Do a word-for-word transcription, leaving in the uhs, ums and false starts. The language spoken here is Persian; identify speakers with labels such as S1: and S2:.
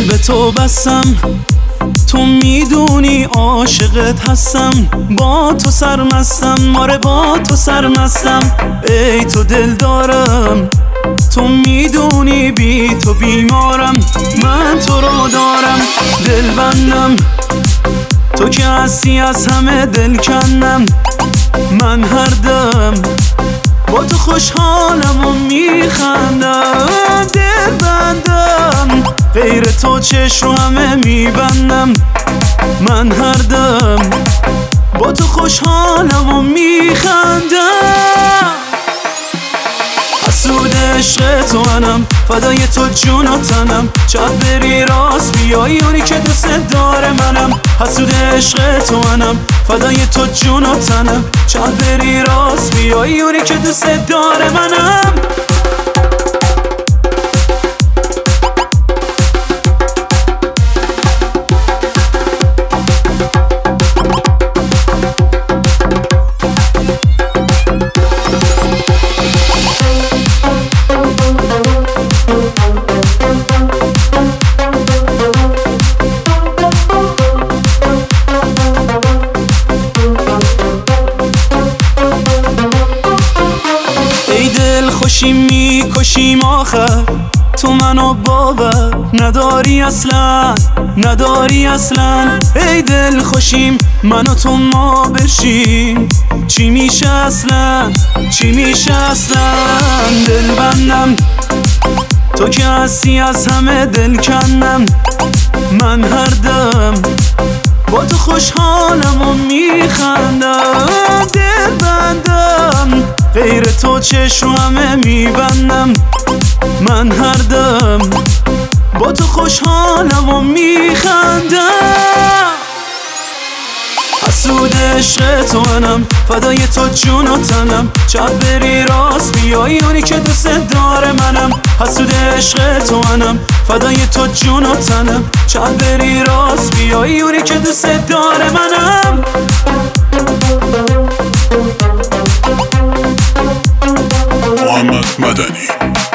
S1: به تو بستم، تو میدونی عاشقت هستم، با تو سرمستم، آره با تو سرمستم. ای تو دل دارم، تو میدونی بی تو بیمارم، من تو رو دارم. دل بندم تو که هستی از همه دل کندم، من هر دم با تو خوشحالم و میخندم. دل بندم غیر تو چشم همه میبندم، من هر دم با تو خوشحالم و میخندم. حسود عشق تو منم، فدای تو جون و تنم، چاپ بری راست بیایی اونی که دوست داره منم. حسود عشق تو منم، فدای تو جون و تنم، چاپ بری راست بیایی اونی که دوست داره منم. خوشی میکشیم آخر، تو منو باور نداری اصلا، نداری اصلا. ای دل خوشیم منو تو ما بشیم، چی میشه اصلا، چی میشه اصلا. دل بندم تو که هستی از همه دل کندم، من هر دم با تو خوشحالم و میخندم. دل بندم غیر تو چشم همه میبندم، من هر دم با تو خوشحالم و میخندم. حسود عشق تو منم، فدای تو جون و تنم، چاپ بری راست بیایی اونی که دوست داره منم. حسود عشق تو منم، فدای تو جون و تنم، چاپ بری راست بیایی اونی که دوست داره منم.
S2: محمد مدنی.